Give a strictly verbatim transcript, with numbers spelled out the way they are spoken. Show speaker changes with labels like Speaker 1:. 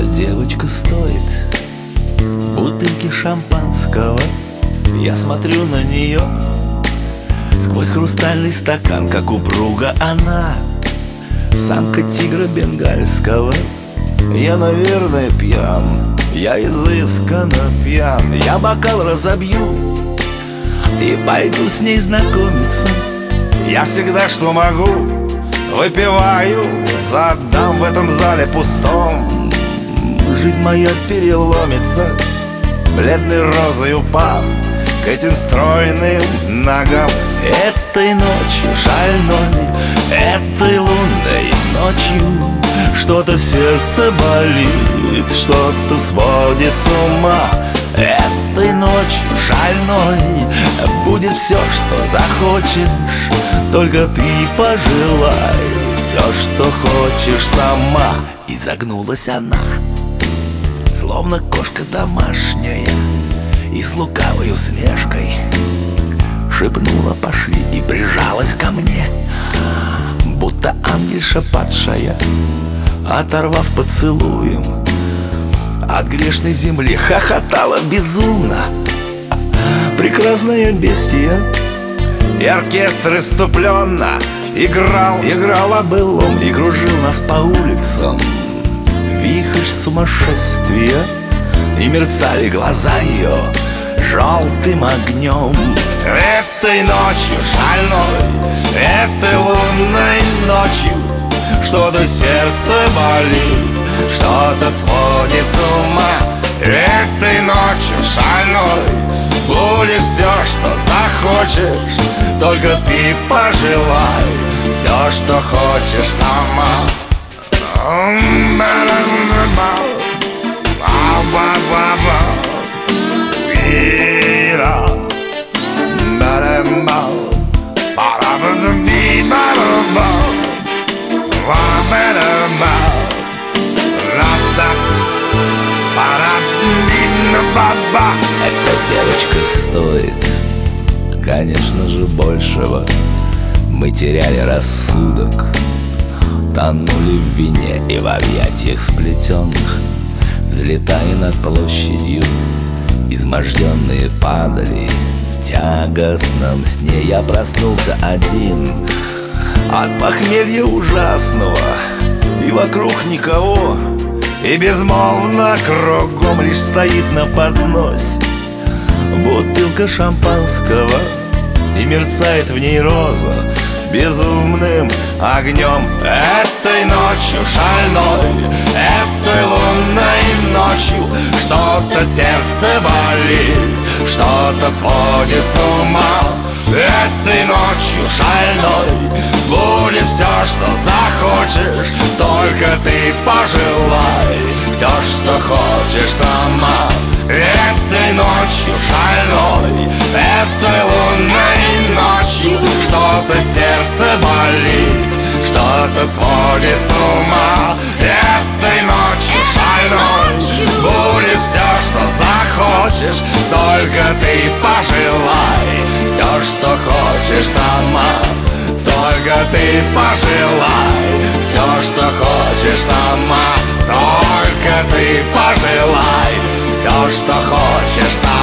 Speaker 1: Эта девочка стоит бутылки шампанского. Я смотрю на нее сквозь хрустальный стакан, как упруга она, самка тигра бенгальского. Я, наверное, пьян, я изысканно пьян. Я бокал разобью и пойду с ней знакомиться. Я всегда, что могу, выпиваю за дам в этом зале пустом. Жизнь моя переломится, бледной розой упав к этим стройным ногам. Этой ночью шальной, этой лунной ночью что-то сердце болит, что-то сводит с ума. Этой ночью шальной будет все, что захочешь, только ты пожелай все, что хочешь сама. И загнулась она, словно кошка домашняя, и с лукавой усмешкой шепнула по шее и прижалась ко мне, будто ангельша падшая, оторвав поцелуем от грешной земли, хохотала безумно прекрасная бестия. И оркестр иступленно играл, играл о былом и кружил нас по улицам. Вихрь сумасшествия, и мерцали глаза ее желтым огнем. Этой ночью шальной, этой лунной ночью что-то сердце болит, что-то сводит с ума. Этой ночью шальной будет все, что захочешь, только ты пожелай все, что хочешь сама. Эта девочка стоит, конечно же, большего. Мы теряли рассудок, тонули в вине и в объятиях сплетенных, взлетая над площадью, изможденные падали в тягостном сне. Я проснулся один от похмелья ужасного, и вокруг никого, и безмолвно кругом лишь стоит на подносе бутылка шампанского, и мерцает в ней роза безумным огнем. Этой ночью шальной, этой лунной ночью что-то сердце болит, что-то сводит с ума. Этой ночью шальной будет все, что захочешь, только ты пожелай все, что хочешь сама. Этой ночью шальной, этой лунной ночью что-то сердце болит, что-то сводит с ума. Этой ночью шальной будет все, что захочешь, только ты пожелай все, что хочешь сама. Только ты пожелай все, что хочешь сама. Только ты пожелай все, что хочешь сама.